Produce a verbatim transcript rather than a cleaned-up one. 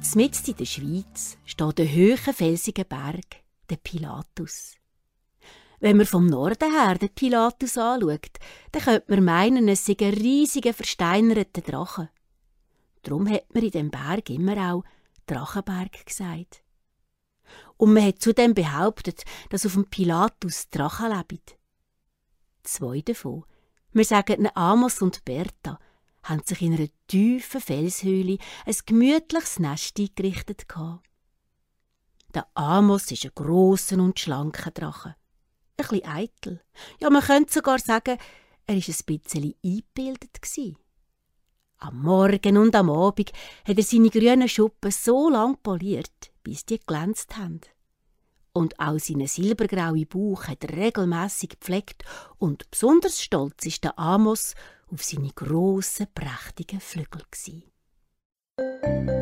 Mitten in der Schweiz steht ein hoher felsiger Berg, der Pilatus. Wenn man vom Norden her den Pilatus anschaut, dann könnte man meinen, es sei ein riesiger, versteinerter Drache. Darum hat man in dem Berg immer auch Drachenberg gesagt. Und man hat zudem behauptet, dass auf dem Pilatus Drachen leben. Zwei davon, wir sagen Amos und Bertha, haben sich in einer tiefen Felshöhle ein gemütliches Nest eingerichtet. Der Amos ist ein grosser und schlanker Drache. Ein bisschen eitel. Ja, man könnte sogar sagen, er war ein bisschen eingebildet. Am Morgen und am Abend hat er seine grünen Schuppen so lang poliert, bis die glänzt haben. Und auch seinen silbergrauen Bauch hat er regelmässig gepflegt und besonders stolz ist der Amos auf seine grossen, prächtigen Flügel gsi.